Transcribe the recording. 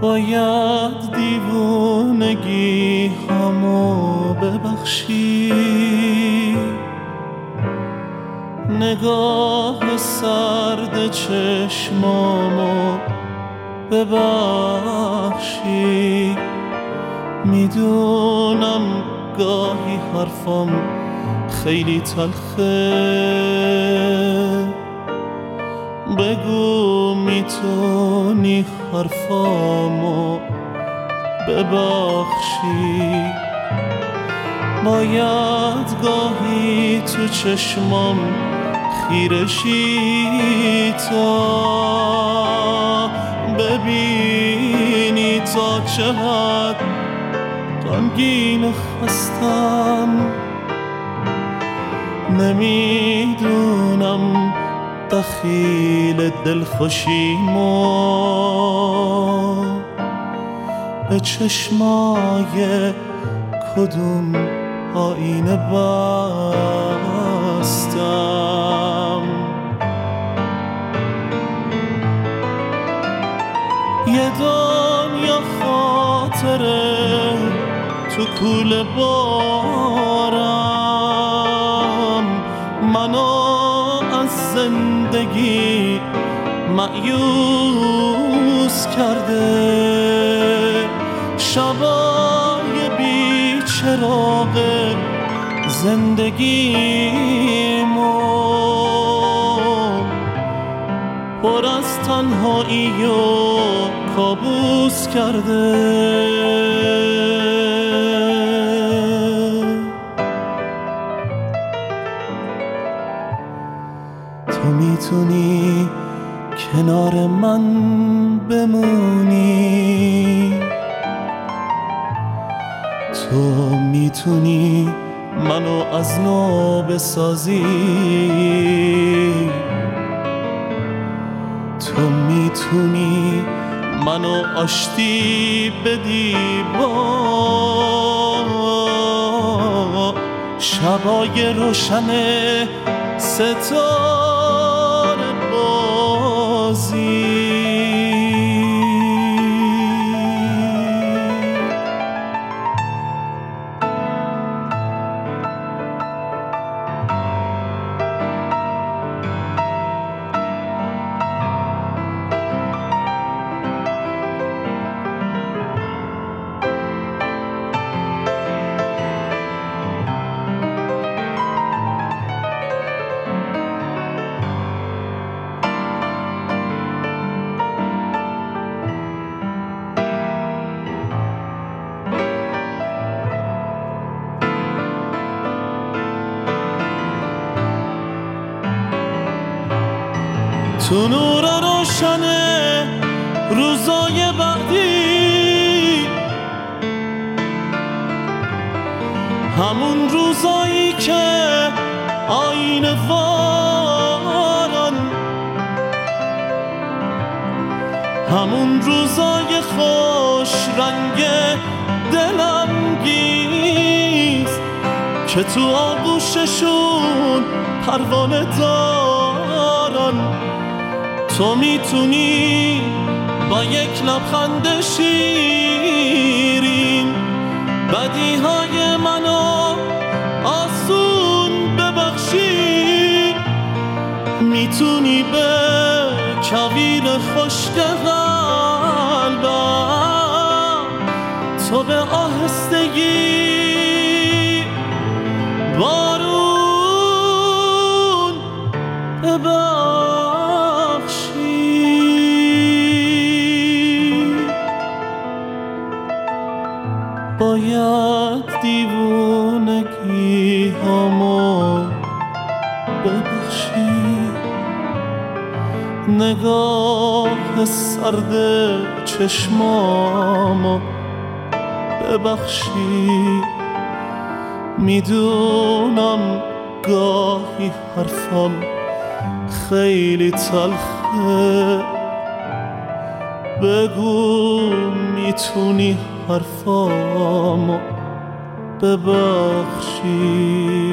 باید دیوونگی همو ببخشی، نگاه سرد چشمامو ببخشی. میدونم گاهی حرفم خیلی تلخه، بگو میتونی حرفامو ببخشی. باید گاهی تو چشمام خیره شی تا ببینی تا چه حد غمگین و خستم. نمیدونم دخیل دلخوشیمو به چشمای کدوم آینه بستم. یه دنیا خاطره تو کوله بارم، منو از زندگی مایوس کرده. شبای بیچراغ زندگیمو پر از تنهایی و کابوس کرده. تو میتونی کنار من بمونی، تو میتونی منو از نو بسازی، تو میتونی منو آشتی بدی با شبای روشن ستاره بازی. تو نور روشن روزای بعدی، همون روزایی که آینه وارن، همون روزای خوش رنگ دلانگیز که تو آغوششون پروانه دارن. تو میتونی با یک لبخند شیرین بدیهای منو آسون ببخشی. میتونی به کویر خشک قلبم تو به آهستگی بارون ببخشی. باید دیوونگی همو ببخشی، نگاه سرد چشمامو ببخشی. میدونم گاهی حرفم خیلی تلخه، بگو میتونی حرفامو ببخشی.